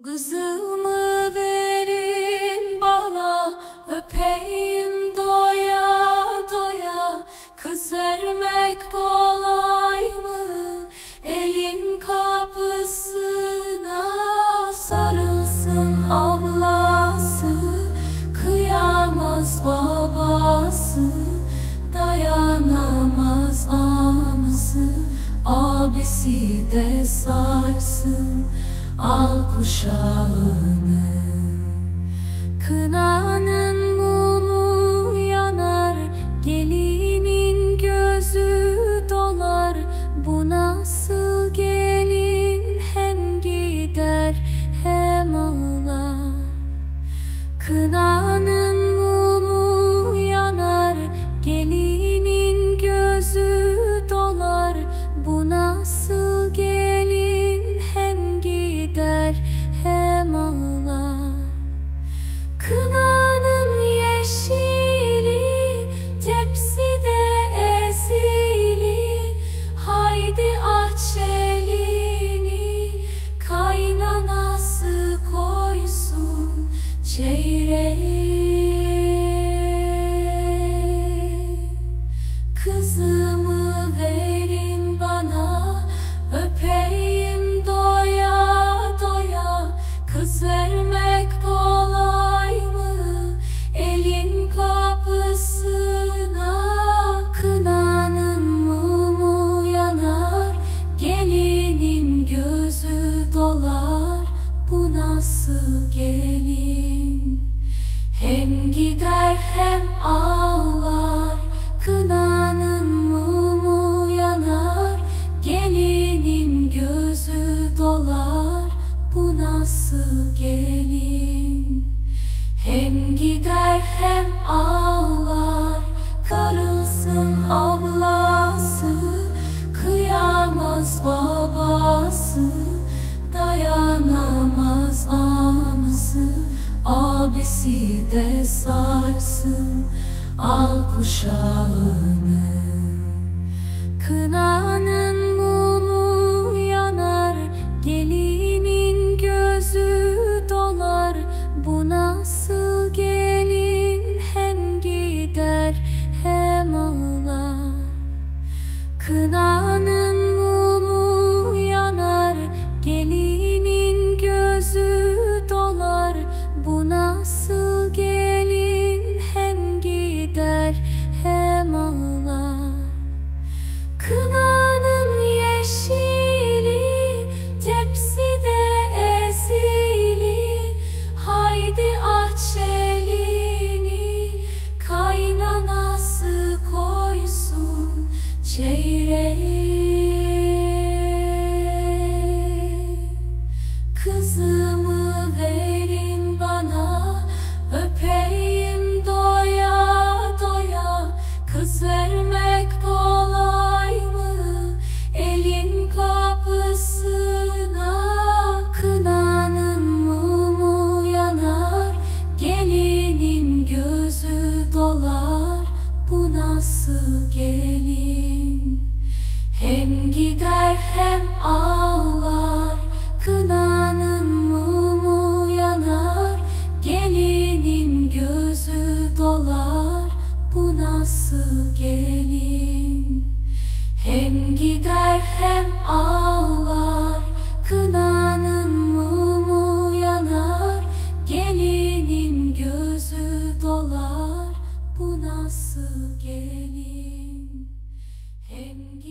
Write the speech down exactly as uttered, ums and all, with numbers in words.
Kızımı verin bana, öpeyim doya doya. Kız vermek kolay mı? Elin kapısına sarılsın ablası, kıyamaz babası, dayanamaz anası. Abisi de sarsın al kuşağını. Kınanın mumu yanar, gelinin gözü dolar. Bu nasıl gelin, hem gider hem ağlar. Kınanın mumu yanar, gelinin gözü dolar. Bu nasıl gelin, hem gider hem ağlar. Kınanın yeşili tepside ezili. Haydi aç elini, kaynanası koysun çeyreği. Kızımı verin bana, öpeyim doya doya. Kız vermek kolay mı? Elin kapısına kınanın mumu yanar, gelinin gözü dolar. Bu nasıl gelin, hem gider hem ağlar. Kınanın mumu yanar, gelinin gözü dolar. Bu nasıl gelin, hem gider hem ağlar. Karılsın ablası, kıyamaz babası, dayanamaz anası. Abisi de sarsın al kuşağını. Kınanın mumu yanar, gelinin gözü dolar. Bu nasıl gelin, hem gider hem ağlar. Kınanın mumu yanar, gelinin gözü dolar. Bu nasıl gelin, hem gider hem ağlar. Kınanın yeşili tepside ezili. Haydi aç elini, kaynanası koysun çeyreği. Kızımı verin bana, öpeyim doya doya. Kız vermek kolay mı? Elin kapısına kınanın mumu yanar, gelinin gözü dolar. Bu nasıl gelin, hem gider hem ağlar. Kınanın mumu yanar, gelinin gözü dolar. Bu nasıl gelin, hem gider hem ağlar. Kınanın mumu yanar, gelinin gözü dolar. Bu nasıl gelin, hem